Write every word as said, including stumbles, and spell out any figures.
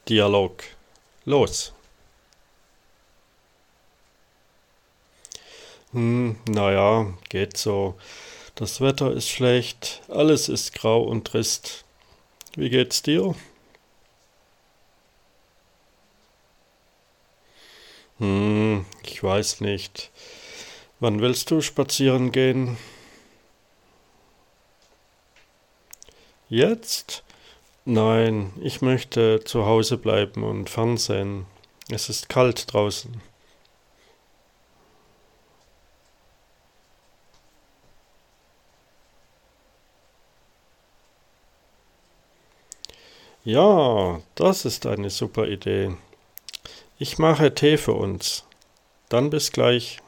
Dialog. Los. Hm, naja, geht so. Das Wetter ist schlecht, alles ist grau und trist. Wie geht's dir? Hm, ich weiß nicht. Wann willst du spazieren gehen? Jetzt? Nein, ich möchte zu Hause bleiben und Fernsehen. Es ist kalt draußen. Ja, das ist eine super Idee. Ich mache Tee für uns. Dann bis gleich.